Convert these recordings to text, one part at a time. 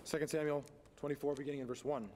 2 Samuel 24, beginning in verse 1.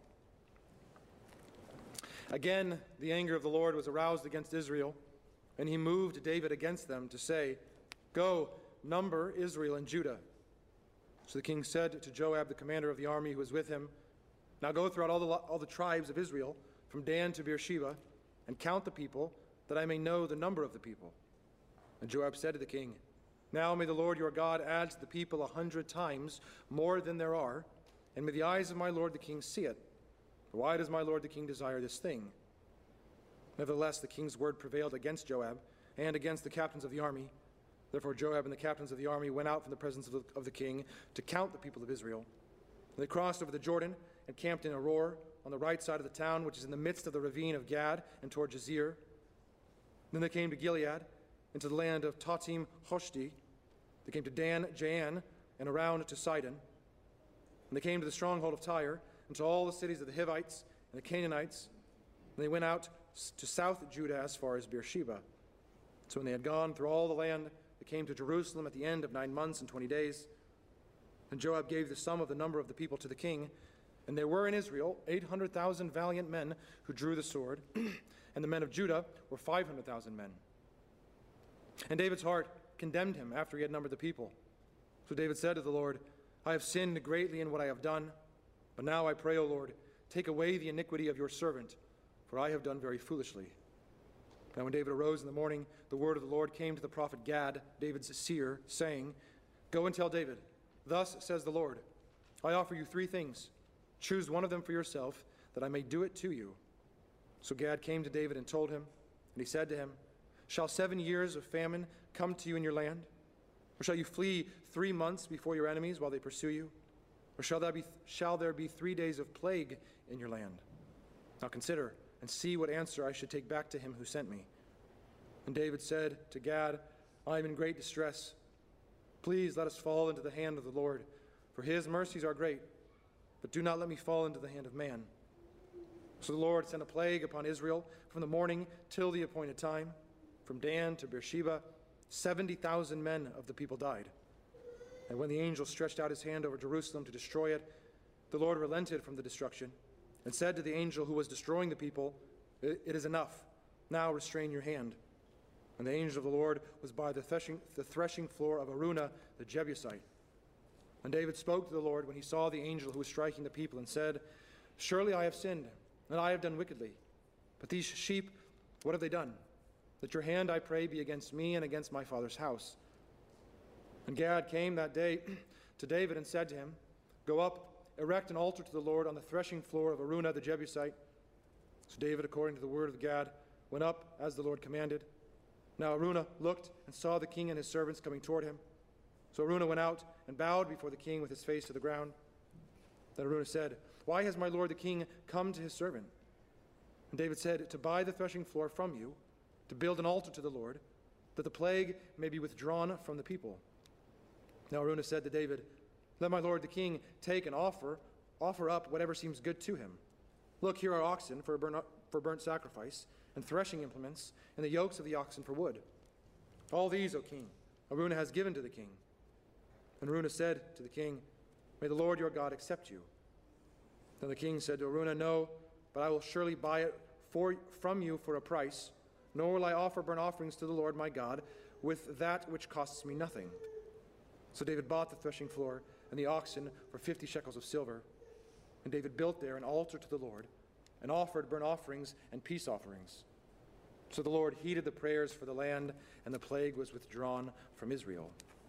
Again, the anger of the Lord was aroused against Israel, and he moved David against them to say, "Go, number Israel and Judah." So the king said to Joab, the commander of the army who was with him, "Now go throughout all the tribes of Israel, from Dan to Beersheba, and count the people, that I may know the number of the people." And Joab said to the king, "Now may the Lord your God add to the people 100 times more than there are, and may the eyes of my lord the king see it. For why does my lord the king desire this thing?" Nevertheless, the king's word prevailed against Joab and against the captains of the army. Therefore Joab and the captains of the army went out from the presence of the king to count the people of Israel. And they crossed over the Jordan and camped in Aroer on the right side of the town, which is in the midst of the ravine of Gad and toward Jazeer. Then they came to Gilead, into the land of Tatim Hoshti. They came to Dan Jaan and around to Sidon. And they came to the stronghold of Tyre, and to all the cities of the Hivites and the Canaanites. And they went out to south Judah as far as Beersheba. So when they had gone through all the land, they came to Jerusalem at the end of 9 months and 20 days. And Joab gave the sum of the number of the people to the king. And there were in Israel 800,000 valiant men who drew the sword, and the men of Judah were 500,000 men. And David's heart condemned him after he had numbered the people. So David said to the Lord, "I have sinned greatly in what I have done. But now I pray, O Lord, take away the iniquity of your servant, for I have done very foolishly." Now when David arose in the morning, the word of the Lord came to the prophet Gad, David's seer, saying, "Go and tell David, thus says the Lord, I offer you 3 things. Choose one of them for yourself, that I may do it to you." So Gad came to David and told him, and he said to him, "Shall 7 years of famine come to you in your land? Or shall you flee 3 months before your enemies while they pursue you? Or shall there be 3 days of plague in your land? Now consider and see what answer I should take back to him who sent me." And David said to Gad, "I am in great distress. Please let us fall into the hand of the Lord, for his mercies are great, but do not let me fall into the hand of man." So the Lord sent a plague upon Israel from the morning till the appointed time. From Dan to Beersheba, 70,000 men of the people died. And when the angel stretched out his hand over Jerusalem to destroy it, the Lord relented from the destruction and said to the angel who was destroying the people, "It is enough. Now restrain your hand." And the angel of the Lord was by the threshing floor of Araunah the Jebusite. And David spoke to the Lord when he saw the angel who was striking the people and said, "Surely I have sinned, and I have done wickedly. But these sheep, what have they done? Let your hand, I pray, be against me and against my father's house." And Gad came that day to David and said to him, "Go up, erect an altar to the Lord on the threshing floor of Araunah the Jebusite." So David, according to the word of Gad, went up as the Lord commanded. Now Araunah looked and saw the king and his servants coming toward him. So Araunah went out and bowed before the king with his face to the ground. Then Araunah said, "Why has my lord the king come to his servant?" And David said, "To buy the threshing floor from you, to build an altar to the Lord, that the plague may be withdrawn from the people." Now Araunah said to David, "Let my lord the king take and offer up whatever seems good to him. Look, here are oxen for burnt sacrifice, and threshing implements, and the yokes of the oxen for wood. All these, O king, Araunah has given to the king." And Araunah said to the king, "May the Lord your God accept you." Then the king said to Araunah, "No, but I will surely buy it from you for a price, nor will I offer burnt offerings to the Lord my God with that which costs me nothing." So David bought the threshing floor and the oxen for 50 shekels of silver. And David built there an altar to the Lord and offered burnt offerings and peace offerings. So the Lord heeded the prayers for the land, and the plague was withdrawn from Israel.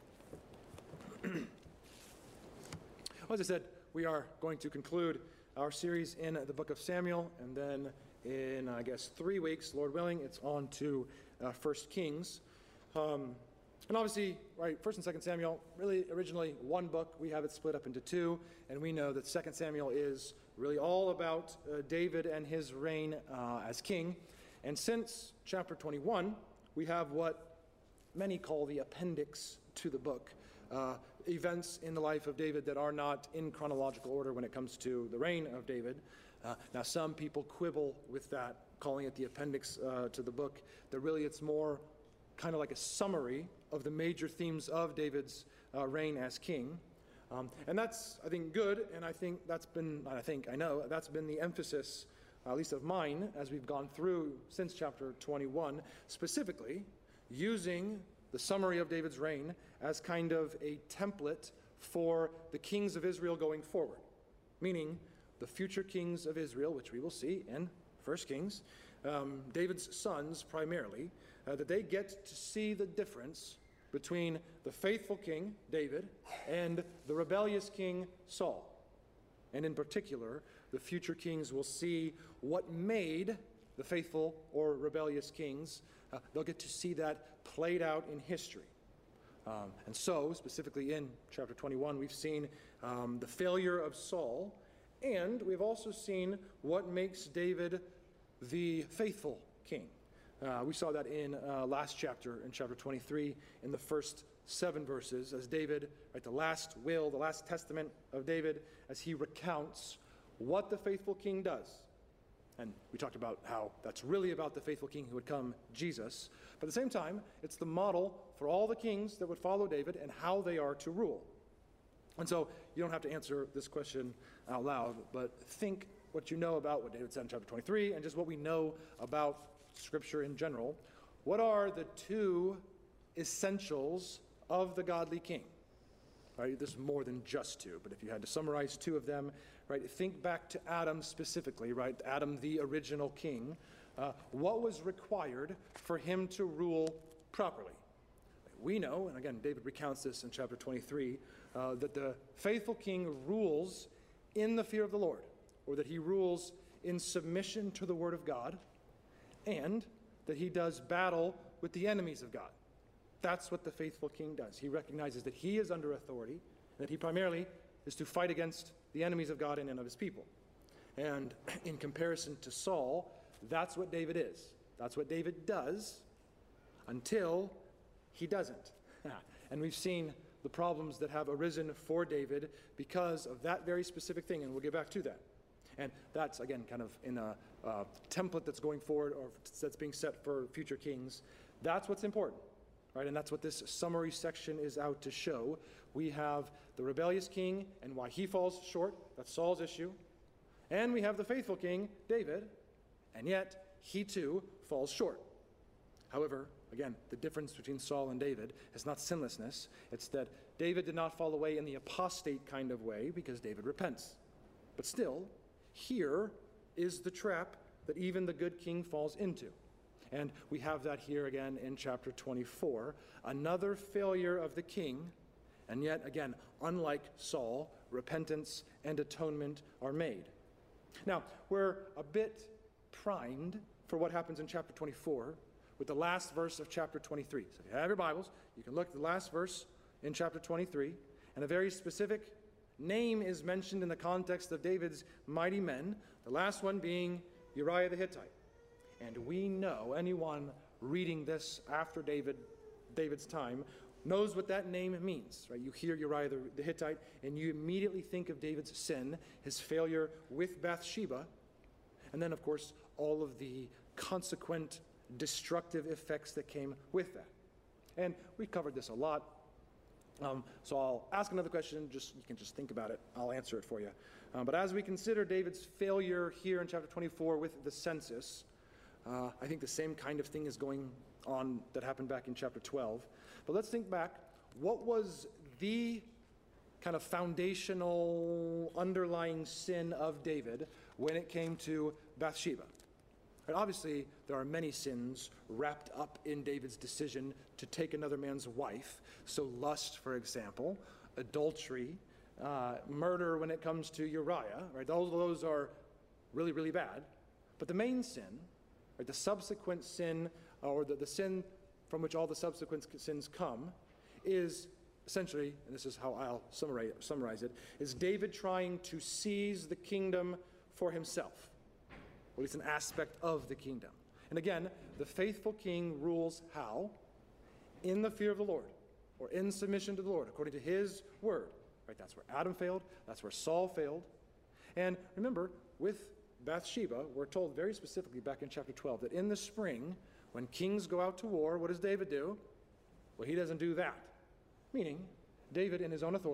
As I said, we are going to conclude our series in the book of Samuel, and then in, 3 weeks, Lord willing, it's on to 1 Kings. And obviously, right, 1 and 2 Samuel, really originally one book. We have it split up into 2, and we know that 2 Samuel is really all about David and his reign as king. And since chapter 21, we have what many call the appendix to the book, events in the life of David that are not in chronological order when it comes to the reign of David. Now, some people quibble with that, calling it the appendix to the book, that really it's more kind of like a summary of the major themes of David's reign as king. And that's, I think, good, and I know that's been the emphasis, at least of mine, as we've gone through since chapter 21, specifically using the summary of David's reign as kind of a template for the kings of Israel going forward, meaning the future kings of Israel, which we will see in 1 Kings, David's sons primarily, that they get to see the difference between the faithful king, David, and the rebellious king, Saul. And in particular, the future kings will see what made the faithful or rebellious kings. They'll get to see that played out in history. And so, specifically in chapter 21, we've seen the failure of Saul, and we've also seen what makes David the faithful king. We saw that in last chapter, in chapter 23, in the first 7 verses, as David, right, the last will, the last testament of David, as he recounts what the faithful king does. And we talked about how that's really about the faithful king who would come, Jesus. But at the same time, it's the model for all the kings that would follow David and how they are to rule. And so you don't have to answer this question out loud, but think what you know about what David said in chapter 23 and just what we know about Scripture in general. What are the 2 essentials of the godly king? Right, there's more than just 2, but if you had to summarize 2 of them, right, think back to Adam specifically, right, Adam the original king. What was required for him to rule properly? We know, and again, David recounts this in chapter 23, that the faithful king rules in the fear of the Lord, or that he rules in submission to the word of God, and that he does battle with the enemies of God. That's what the faithful king does. He recognizes that he is under authority, and that he primarily is to fight against the enemies of God and of his people. And in comparison to Saul, that's what David is. That's what David does until he doesn't. And we've seen the problems that have arisen for David because of that very specific thing, and we'll get back to that. And that's, again, kind of in a template that's going forward or that's being set for future kings. That's what's important, right? And that's what this summary section is out to show. We have the rebellious king and why he falls short. That's Saul's issue. And we have the faithful king, David, and yet he too falls short. However, again, the difference between Saul and David is not sinlessness. It's that David did not fall away in the apostate kind of way because David repents. But still, here is the trap that even the good king falls into. And we have that here again in chapter 24. Another failure of the king, and yet again, unlike Saul, repentance and atonement are made. Now, we're a bit primed for what happens in chapter 24 with the last verse of chapter 23. So if you have your Bibles, you can look at the last verse in chapter 23, and a very specific name is mentioned in the context of David's mighty men, the last one being Uriah the Hittite. And we know, anyone reading this after David's time, knows what that name means, right? You hear Uriah the Hittite, and you immediately think of David's sin, his failure with Bathsheba, and then, of course, all of the consequent destructive effects that came with that. And we covered this a lot. So I'll ask another question, you can just think about it. I'll answer it for you. But as we consider David's failure here in chapter 24 with the census, I think the same kind of thing is going on that happened back in chapter 12. But let's think back. What was the kind of foundational underlying sin of David when it came to Bathsheba? And obviously, there are many sins wrapped up in David's decision to take another man's wife. So lust, for example, adultery, murder when it comes to Uriah, right? Those are really, really bad. But the main sin, right, the subsequent sin, or the sin from which all the subsequent sins come, is essentially, and this is how I'll summarize it, is David trying to seize the kingdom for himself, or at least an aspect of the kingdom. And again, the faithful king rules how? In the fear of the Lord, or in submission to the Lord, according to his word. Right? That's where Adam failed. That's where Saul failed. And remember, with Bathsheba, we're told very specifically back in chapter 12 that in the spring, when kings go out to war, what does David do? Well, he doesn't do that. Meaning, David, in his own authority,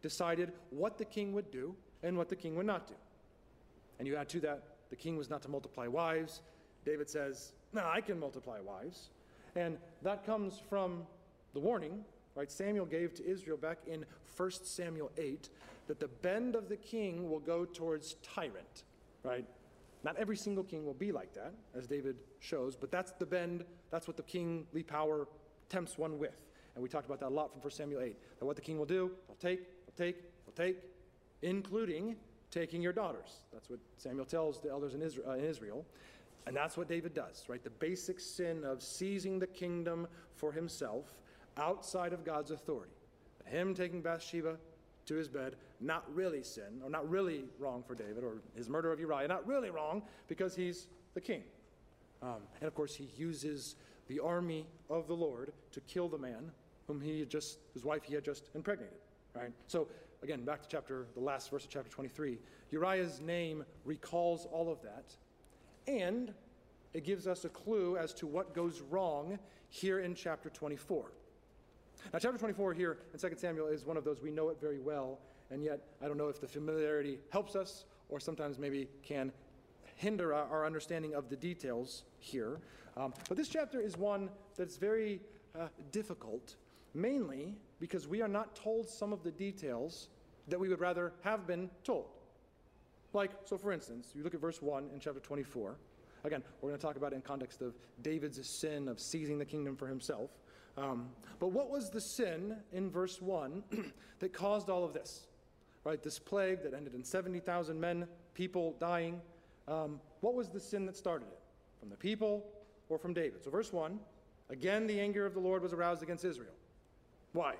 decided what the king would do and what the king would not do. And you add to that, the king was not to multiply wives. David says, no, I can multiply wives. And that comes from the warning, right, Samuel gave to Israel back in 1 Samuel 8, that the bend of the king will go towards tyrant, right? Not every single king will be like that, as David shows, but that's the bend, that's what the kingly power tempts one with. And we talked about that a lot from 1 Samuel 8, that what the king will do, he'll take, including taking your daughters. That's what Samuel tells the elders in Israel. And that's what David does, right? The basic sin of seizing the kingdom for himself outside of God's authority. Him taking Bathsheba to his bed, not really sin, or not really wrong for David, or his murder of Uriah, not really wrong because he's the king. And of course, he uses the army of the Lord to kill the man whom his wife he had just impregnated, right? So again, back to the last verse of chapter 23. Uriah's name recalls all of that, and it gives us a clue as to what goes wrong here in chapter 24. Now, chapter 24 here in 2 Samuel is one of those, we know it very well, and yet I don't know if the familiarity helps us or sometimes maybe can hinder our understanding of the details here. But this chapter is one that's very difficult, mainly because we are not told some of the details that we would rather have been told. Like, so for instance, you look at verse 1 in chapter 24. Again, we're going to talk about it in context of David's sin of seizing the kingdom for himself. But what was the sin in verse 1 that caused all of this? Right, this plague that ended in 70,000 people dying. What was the sin that started it? From the people or from David? So verse 1, again the anger of the Lord was aroused against Israel. Why?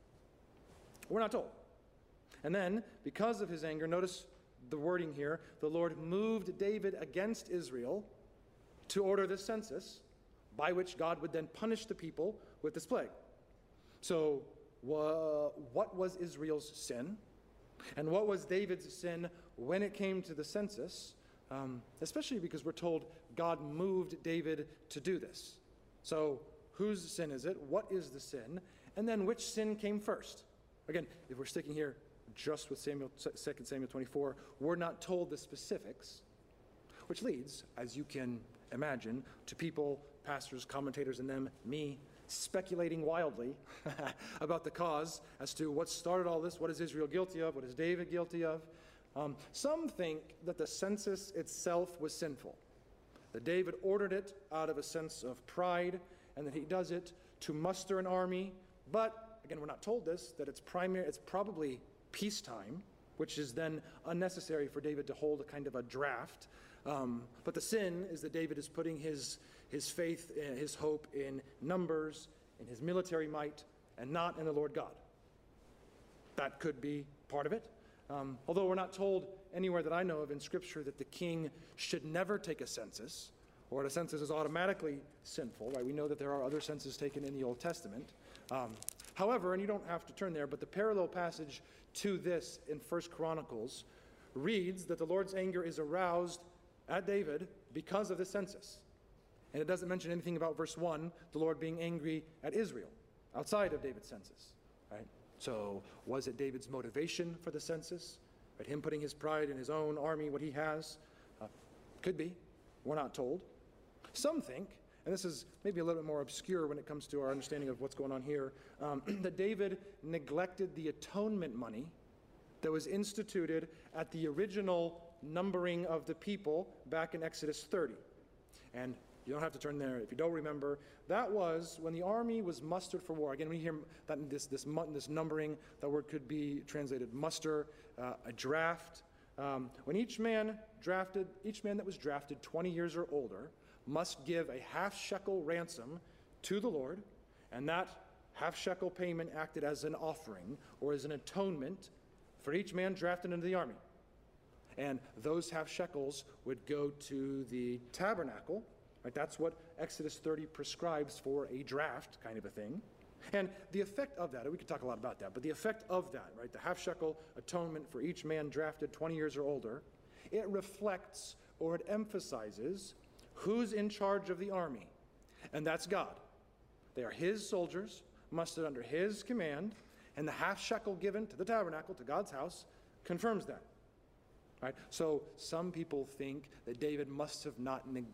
We're not told. And then, because of his anger, notice the wording here, the Lord moved David against Israel to order this census, by which God would then punish the people with this plague. So, what was Israel's sin? And what was David's sin when it came to the census? Especially because we're told God moved David to do this. So, whose sin is it? What is the sin? And then which sin came first? Again, if we're sticking here just with 2 Samuel 24, we're not told the specifics, which leads, as you can imagine, to people, pastors, commentators, and them, me, speculating wildly about the cause as to what started all this. What is Israel guilty of? What is David guilty of? Some think that the census itself was sinful, that David ordered it out of a sense of pride, and that he does it to muster an army. But again, we're not told this, that it's probably peacetime, which is then unnecessary for David to hold a kind of a draft. But the sin is that David is putting his faith, his hope in numbers, in his military might, and not in the Lord God. That could be part of it. Although we're not told anywhere that I know of in Scripture that the king should never take a census, or that a census is automatically sinful, right? We know that there are other censuses taken in the Old Testament. However, and you don't have to turn there, but the parallel passage to this in 1 Chronicles reads that the Lord's anger is aroused at David because of the census. And it doesn't mention anything about verse 1, the Lord being angry at Israel, outside of David's census, right? So was it David's motivation for the census? Right? Him putting his pride in his own army, what he has? Could be. We're not told. Some think, and this is maybe a little bit more obscure when it comes to our understanding of what's going on here, that David neglected the atonement money that was instituted at the original numbering of the people back in Exodus 30. And you don't have to turn there if you don't remember. That was when the army was mustered for war. Again, we hear that in this numbering, that word could be translated muster, a draft. When each man that was drafted 20 years or older must give a half shekel ransom to the Lord, and that half shekel payment acted as an offering or as an atonement for each man drafted into the army. And those half shekels would go to the tabernacle. Right, that's what Exodus 30 prescribes for a draft kind of a thing. And the effect of that, and we could talk a lot about that, but the effect of that, right, the half shekel atonement for each man drafted 20 years or older, it reflects or it emphasizes who's in charge of the army. And that's God. They are his soldiers, mustered under his command, And the half shekel given to the tabernacle, to God's house, confirms that. Right? So some people think that David must have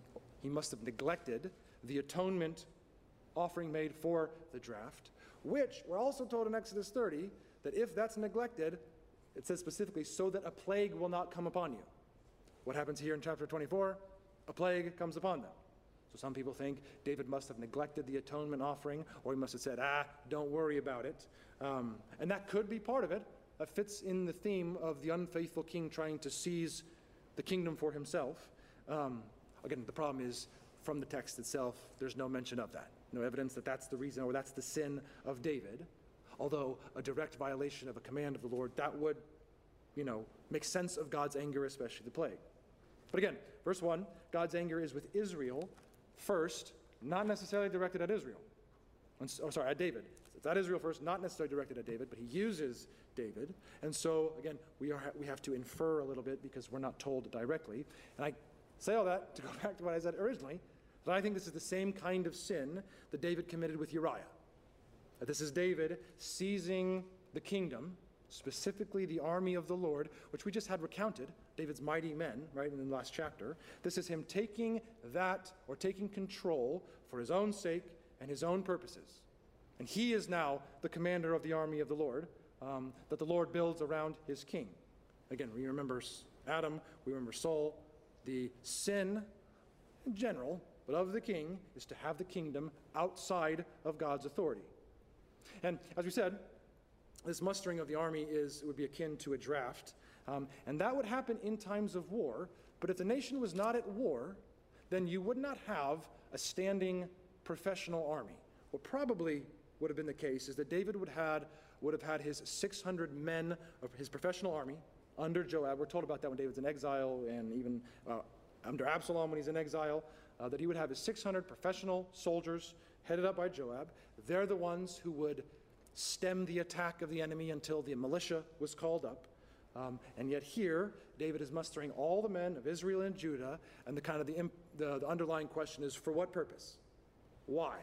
neglected the atonement offering made for the draft, which we're also told in Exodus 30 that if that's neglected, it says specifically, so that a plague will not come upon you. What happens here in chapter 24? A plague comes upon them. So some people think David must have neglected the atonement offering, or he must have said, don't worry about it. And that could be part of it. That fits in the theme of the unfaithful king trying to seize the kingdom for himself. Again, the problem is, from the text itself, there's no mention of that. No evidence that that's the reason or that's the sin of David. Although a direct violation of a command of the Lord, that would, make sense of God's anger, especially the plague. But again, verse 1, God's anger is with Israel first, not necessarily directed at Israel. At David. It's at Israel first, not necessarily directed at David, but he uses David. And so, again, we have to infer a little bit because we're not told directly. And I say all that to go back to what I said originally, that I think this is the same kind of sin that David committed with Uriah. That this is David seizing the kingdom, specifically the army of the Lord, which we just had recounted, David's mighty men, right, in the last chapter. This is him taking that, or taking control for his own sake and his own purposes. And he is now the commander of the army of the Lord, that the Lord builds around his king. Again, we remember Adam, we remember Saul. The sin, in general, but of the king, is to have the kingdom outside of God's authority. And as we said, this mustering of the army would be akin to a draft. And that would happen in times of war. But if the nation was not at war, then you would not have a standing professional army. What probably would have been the case is that David would have had his 600 men of his professional army under Joab. We're told about that when David's in exile, and even under Absalom when he's in exile, that he would have his 600 professional soldiers headed up by Joab. They're the ones who would stem the attack of the enemy until the militia was called up. And yet here, David is mustering all the men of Israel and Judah, and the underlying question is, for what purpose? Why?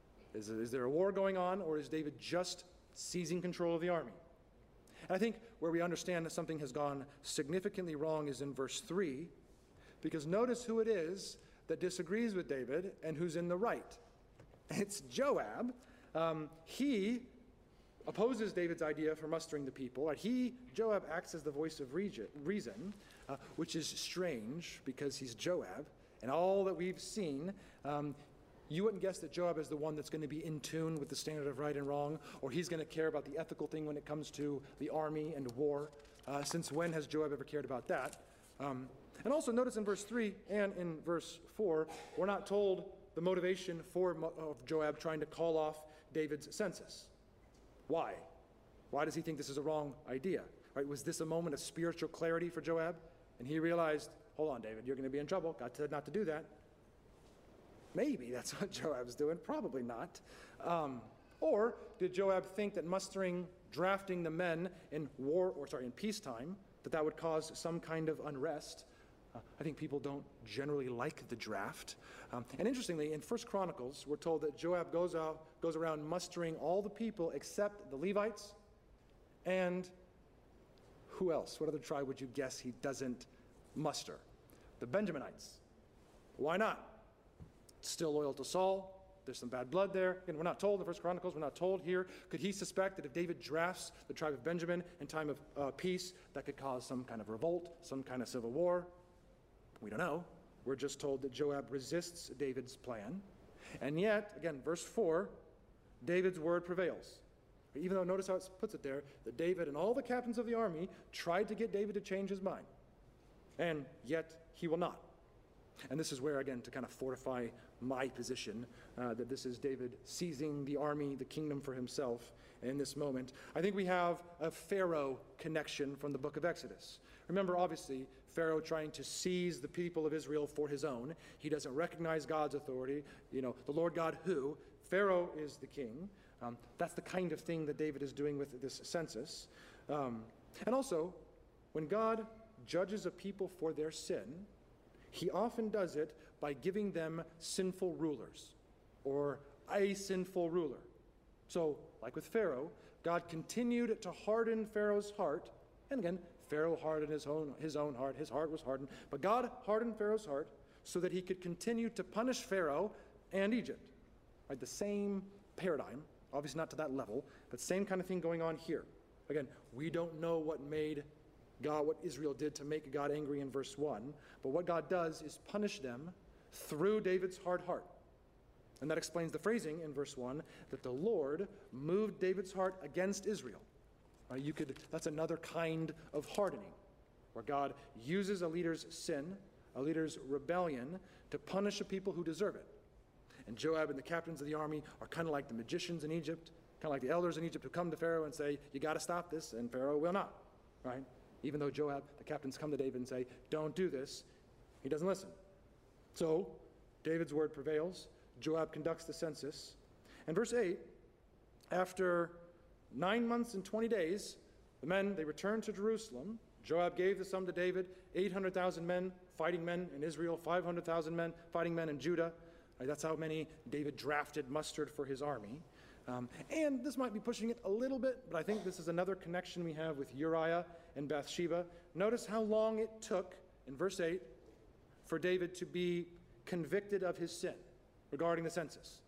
Is there a war going on, or is David just seizing control of the army? And I think where we understand that something has gone significantly wrong is in verse 3, because notice who it is that disagrees with David and who's in the right. It's Joab. He opposes David's idea for mustering the people. Joab acts as the voice of reason, which is strange because he's Joab. And all that we've seen, you wouldn't guess that Joab is the one that's going to be in tune with the standard of right and wrong, or he's going to care about the ethical thing when it comes to the army and war. Since when has Joab ever cared about that? And also notice in verse 3 and in verse 4, we're not told the motivation of Joab trying to call off David's census. Why? Why does he think this is a wrong idea? Right? Was this a moment of spiritual clarity for Joab? And he realized, hold on, David, you're going to be in trouble. God said not to do that. Maybe that's what Joab's doing. Probably not. Or did Joab think that drafting the men in peacetime, that would cause some kind of unrest? I think people don't generally like the draft. And interestingly, in 1 Chronicles, we're told that Joab goes around mustering all the people except the Levites. And who else? What other tribe would you guess he doesn't muster? The Benjaminites. Why not? Still loyal to Saul. There's some bad blood there. Again, we're not told in 1 Chronicles, we're not told here. Could he suspect that if David drafts the tribe of Benjamin in time of peace, that could cause some kind of revolt, some kind of civil war? We don't know. We're just told that Joab resists David's plan. And yet, again, verse 4, David's word prevails. Even though, notice how it puts it there, that David and all the captains of the army tried to get David to change his mind. And yet, he will not. And this is where, again, to kind of fortify my position, that this is David seizing the army, the kingdom for himself in this moment. I think we have a Pharaoh connection from the book of Exodus. Remember, obviously, Pharaoh trying to seize the people of Israel for his own. He doesn't recognize God's authority. The Lord God who? Pharaoh is the king. That's the kind of thing that David is doing with this census. And also, when God judges a people for their sin, he often does it by giving them sinful rulers or a sinful ruler. So, like with Pharaoh, God continued to harden Pharaoh's heart. And again, Pharaoh hardened his own heart. His heart was hardened. But God hardened Pharaoh's heart so that he could continue to punish Pharaoh and Egypt. Right? The same paradigm, obviously not to that level, but same kind of thing going on here. Again, we don't know what Israel did to make God angry in verse 1, but what God does is punish them through David's hard heart. And that explains the phrasing in verse 1, that the Lord moved David's heart against Israel. That's another kind of hardening, where God uses a leader's sin, a leader's rebellion, to punish a people who deserve it. And Joab and the captains of the army are kind of like the magicians in Egypt, kind of like the elders in Egypt who come to Pharaoh and say, you got to stop this, and Pharaoh will not, right? Even though Joab, the captains, come to David and say, don't do this, he doesn't listen. So David's word prevails. Joab conducts the census. And verse 8, after 9 months and 20 days, the men, they returned to Jerusalem. Joab gave the sum to David, 800,000 men, fighting men in Israel, 500,000 men, fighting men in Judah. That's how many David mustered for his army. And this might be pushing it a little bit, but I think this is another connection we have with Uriah and Bathsheba. Notice how long it took, in verse 8, for David to be convicted of his sin regarding the census.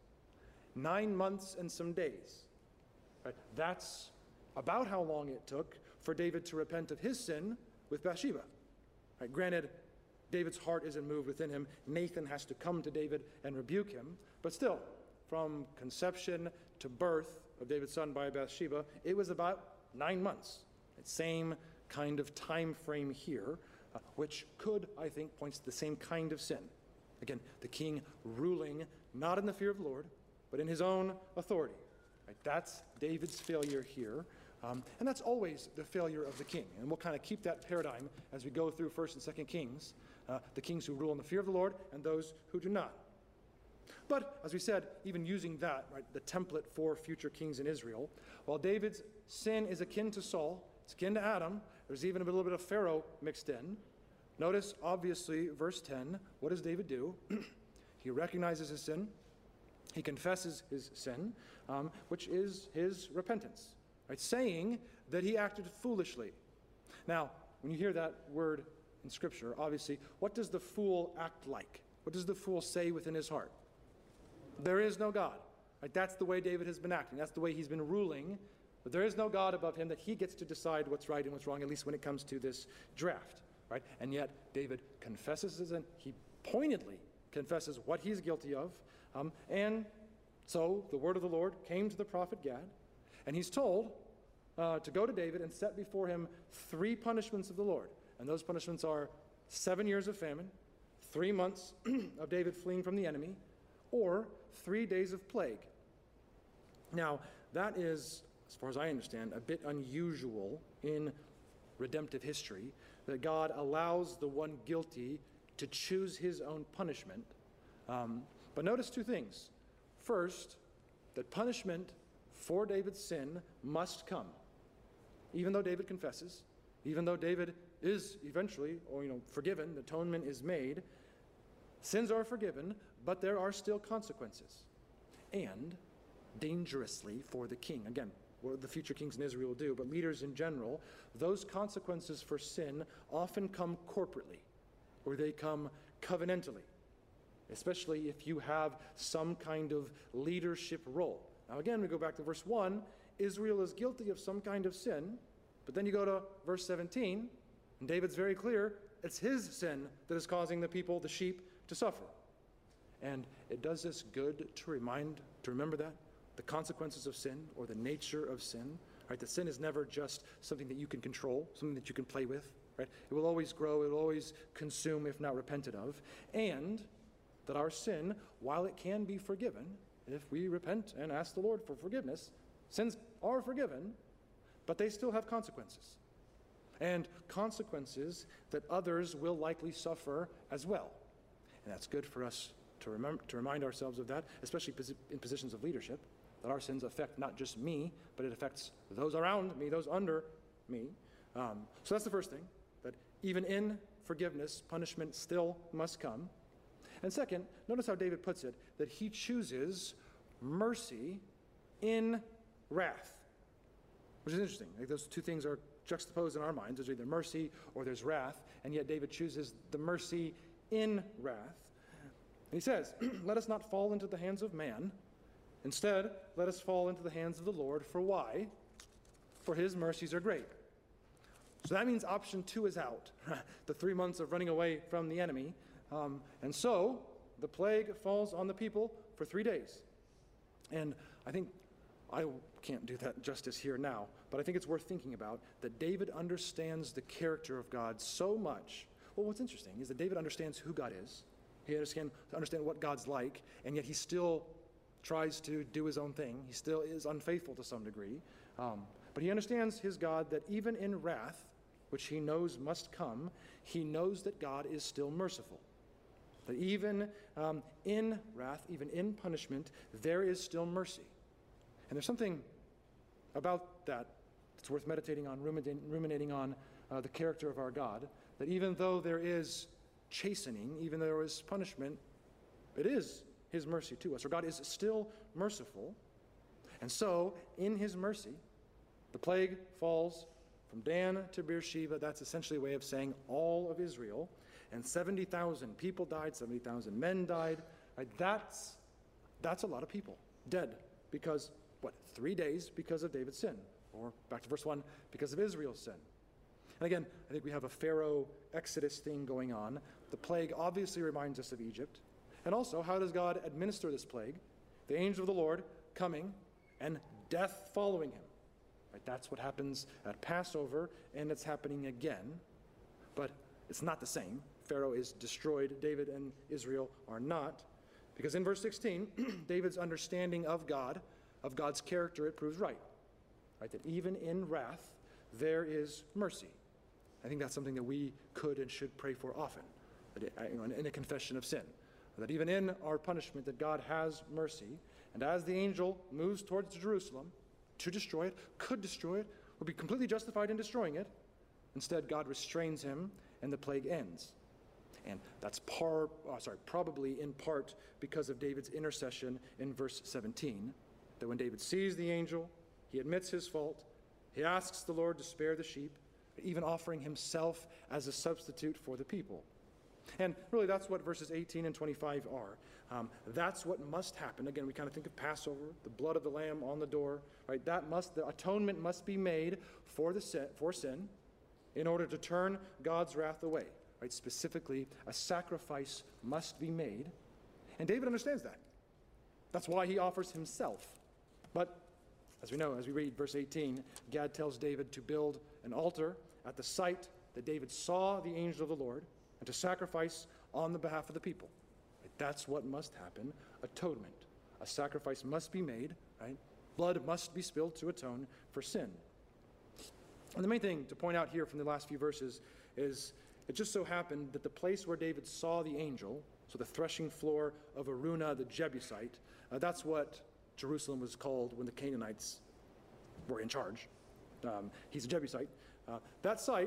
9 months and some days. Right? That's about how long it took for David to repent of his sin with Bathsheba. Right? Granted, David's heart isn't moved within him. Nathan has to come to David and rebuke him. But still, from conception to birth of David's son by Bathsheba, it was about 9 months. Same kind of time frame here, which could, I think, points to the same kind of sin. Again, the king ruling not in the fear of the Lord, but in his own authority. Right? That's David's failure here. And that's always the failure of the king. And we'll kind of keep that paradigm as we go through 1st and 2nd Kings. The kings who rule in the fear of the Lord and those who do not. But, as we said, even using that, right, the template for future kings in Israel, while David's sin is akin to Saul, it's akin to Adam, there's even a little bit of Pharaoh mixed in. Notice, obviously, verse 10, what does David do? He recognizes his sin. He confesses his sin, which is his repentance, right? Saying that he acted foolishly. Now, when you hear that word in Scripture, obviously, what does the fool act like? What does the fool say within his heart? There is no God. Right? That's the way David has been acting. That's the way he's been ruling. But there is no God above him that he gets to decide what's right and what's wrong, at least when it comes to this draft. Right? And yet, David confesses his sin. He pointedly confesses what he's guilty of. And so the word of the Lord came to the prophet Gad, and he's told to go to David and set before him 3 punishments of the Lord. And those punishments are 7 years of famine, 3 months of David fleeing from the enemy, or 3 days of plague. Now, that is, as far as I understand, a bit unusual in redemptive history, that God allows the one guilty to choose his own punishment. But notice 2 things. First, that punishment for David's sin must come. Even though David confesses, even though David is eventually, forgiven, the atonement is made, sins are forgiven, but there are still consequences. And dangerously for the king. Again, what the future kings in Israel will do, but leaders in general, those consequences for sin often come corporately, or they come covenantally, especially if you have some kind of leadership role. Now again, we go back to verse 1, Israel is guilty of some kind of sin, but then you go to verse 17, and David's very clear, it's his sin that is causing the people, the sheep, to suffer. And it does us good to remember that, the consequences of sin, or the nature of sin, right? That sin is never just something that you can control, something that you can play with, right? It will always grow, it will always consume if not repented of, and that our sin, while it can be forgiven, if we repent and ask the Lord for forgiveness, sins are forgiven, but they still have consequences. And consequences that others will likely suffer as well. And that's good for us to remind ourselves of that, especially in positions of leadership, that our sins affect not just me, but it affects those around me, those under me. So that's the first thing, that even in forgiveness, punishment still must come. And second, notice how David puts it, that he chooses mercy in wrath. which is interesting. Like those two things are juxtaposed in our minds. There's either mercy or there's wrath, and yet David chooses the mercy in wrath. And he says, let us not fall into the hands of man. Instead, let us fall into the hands of the Lord. For why? For his mercies are great. So that means option 2 is out. The 3 months of running away from the enemy. And so the plague falls on the people for 3 days. And I think I can't do that justice here now, but I think it's worth thinking about that David understands the character of God so much. Well, what's interesting is that David understands who God is. He understands what God's like, and yet he still tries to do his own thing. He still is unfaithful to some degree. But he understands his God, that even in wrath, which he knows must come, he knows that God is still merciful. That even in wrath, even in punishment, there is still mercy. And there's something about that that's worth meditating on, ruminating on the character of our God, that even though there is chastening, even though there is punishment, it is his mercy to us, or God is still merciful. And so, in his mercy, the plague falls from Dan to Beersheba. That's essentially a way of saying all of Israel. And 70,000 people died, 70,000 men died. Right? That's a lot of people dead because, 3 days because of David's sin. Or, back to verse 1, because of Israel's sin. And again, I think we have a Pharaoh Exodus thing going on. The plague obviously reminds us of Egypt. And also, how does God administer this plague? The angel of the Lord coming and death following him. Right? That's what happens at Passover, and it's happening again. But it's not the same. Pharaoh is destroyed. David and Israel are not. Because in verse 16, David's understanding of God, of God's character, it proves right. Right? That even in wrath, there is mercy. I think that's something that we could and should pray for often, in a confession of sin. That even in our punishment, that God has mercy. And as the angel moves towards Jerusalem to destroy it, could destroy it, would be completely justified in destroying it. Instead, God restrains him, and the plague ends. And that's probably in part because of David's intercession in verse 17. That when David sees the angel, he admits his fault. He asks the Lord to spare the sheep, even offering himself as a substitute for the people. And really, that's what verses 18 and 25 are. That's what must happen. Again, we kind of think of Passover, the blood of the lamb on the door, right? The atonement must be made for sin in order to turn God's wrath away, right? Specifically, a sacrifice must be made. And David understands that. That's why he offers himself. But as we know, as we read verse 18, Gad tells David to build an altar at the site that David saw the angel of the Lord, and to sacrifice on the behalf of the people. Right? That's what must happen, atonement. A sacrifice must be made, right? Blood must be spilled to atone for sin. And the main thing to point out here from the last few verses is it just so happened that the place where David saw the angel, so the threshing floor of Araunah the Jebusite, that's what Jerusalem was called when the Canaanites were in charge. He's a Jebusite. That site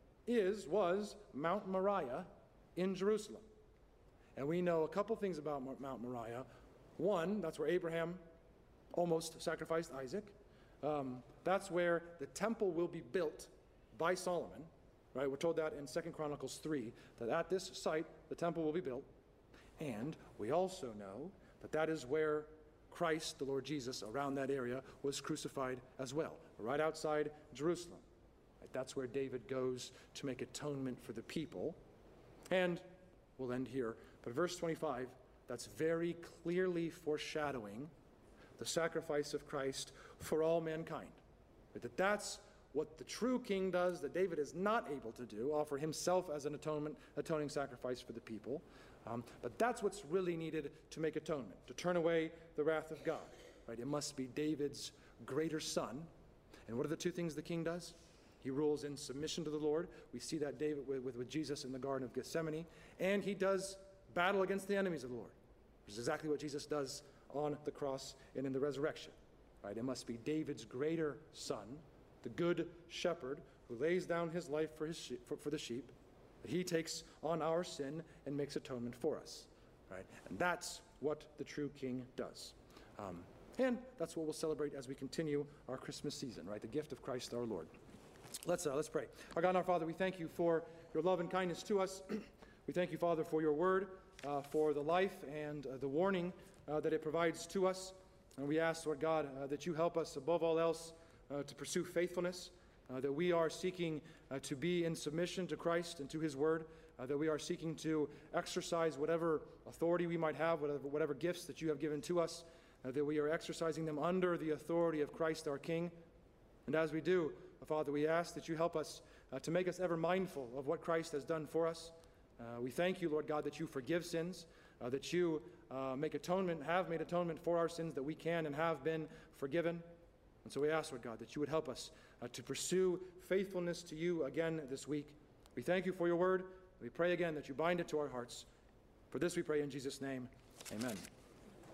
was Mount Moriah in Jerusalem. And we know a couple things about Mount Moriah. One, that's where Abraham almost sacrificed Isaac. That's where the temple will be built by Solomon. Right? We're told that in 2 Chronicles 3, that at this site the temple will be built. And we also know that that is where Christ, the Lord Jesus, around that area, was crucified as well, right outside Jerusalem. That's where David goes to make atonement for the people. And we'll end here. But verse 25, that's very clearly foreshadowing the sacrifice of Christ for all mankind. That's what the true king does that David is not able to do, offer himself as an atoning sacrifice for the people. But that's what's really needed to make atonement, to turn away the wrath of God. Right? It must be David's greater son. And what are the two things the king does? He rules in submission to the Lord. We see that David with Jesus in the Garden of Gethsemane. And he does battle against the enemies of the Lord, which is exactly what Jesus does on the cross and in the resurrection. Right? It must be David's greater son, the good shepherd, who lays down his life for the sheep. He takes on our sin and makes atonement for us. Right? And that's what the true king does. And that's what we'll celebrate as we continue our Christmas season, right? The gift of Christ our Lord. Let's pray. Our God and our Father, we thank you for your love and kindness to us. We thank you, Father, for your word, for the life and the warning that it provides to us. And we ask, Lord God, that you help us above all else to pursue faithfulness, that we are seeking to be in submission to Christ and to his word, that we are seeking to exercise whatever authority we might have, whatever gifts that you have given to us, that we are exercising them under the authority of Christ our King. And as we do, Father, we ask that you help us to make us ever mindful of what Christ has done for us. We thank you, Lord God, that you forgive sins, that you have made atonement for our sins, that we can and have been forgiven. And so we ask, Lord God, that you would help us to pursue faithfulness to you again this week. We thank you for your word. We pray again that you bind it to our hearts. For this we pray in Jesus' name. Amen.